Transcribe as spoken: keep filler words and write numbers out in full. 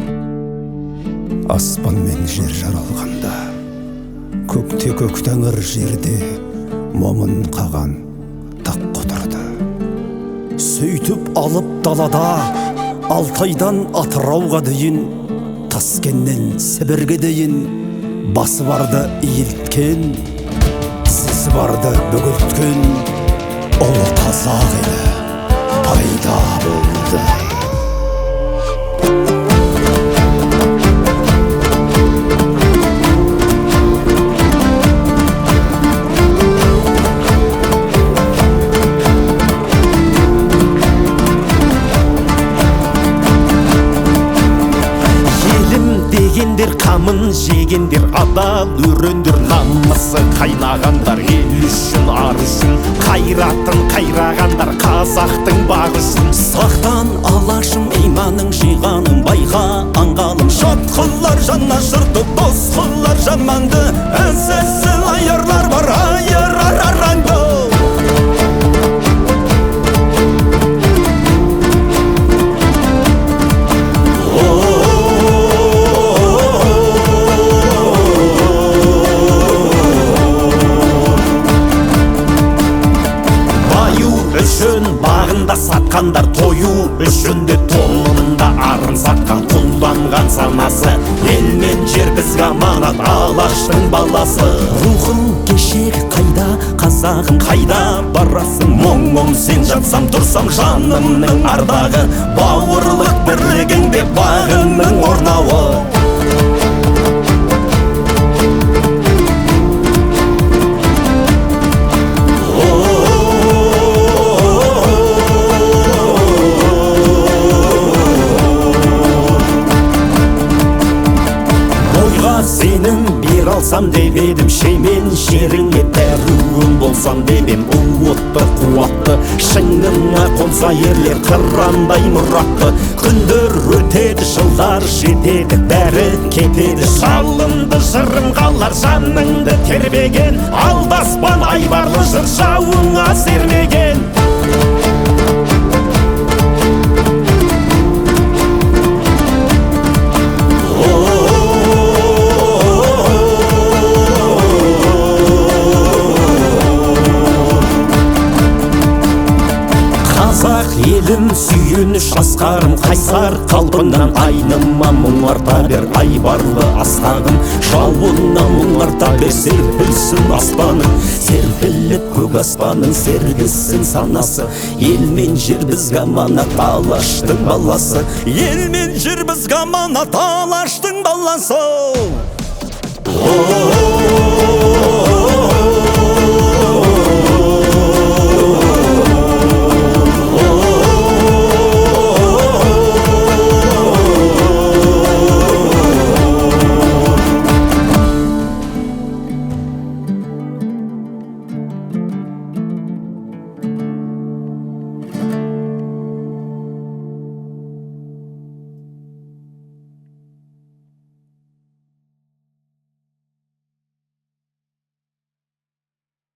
Аспан мен жер жаралғанда, көкте көк тәңір жерде момын қаған тақ құтырды. Сөйтіп алып далада Алтайдан Атырауға дейін, Таскеннен Сібірге дейін басы барды иілткен, сізі барды бөгілткен ұлы қазақ елі пайда болды. Дегендер қамын жегендер адал өрендер, намысы қайнағандар ел үшін ар үшін, қайратын қайрағандар қазақтың бағы үшін. Сақтан алашым иманың жиғаның байға аңғалым, жат қылар жанна жырты, дос қылар жаманды, әсесі айырлар бар айырар араңды. Бағында сатқандар тою үшін де тонында арын сатқан, құлданған санасы. Ел мен жер бізге аманат, алаштың баласы. Рухың кешек қайда, қазағым қайда барасың? Мұң-мұң сен жатсам тұрсам жанымның ардағы, бауырлық бірлігіңде бағыңның орнауы. Сенің бер алсам деп едім, шеймен жеріңе тәруін болсам деп ем. Уытты қуатты шыңына қонса ерлер қырандай мұратты. Күндер өтеді, жылдар жетеді, бәрі кетеді. Жалынды жырым қалар жаныңды тербеген, алдаспан айбарлы жыр жауыңа сермеген. Қазақ елім сүйініш асқарым, қайсар қалпыңнан айныма мұңарта бер айбарлы астағым. Жауына мұңарта бер серпілсін аспаның, серпіліп көк аспаның сергісін санасы. Ел мен жер бізге аманат, алаштың баласы. Ел мен жер бізге аманат, алаштың баласы. О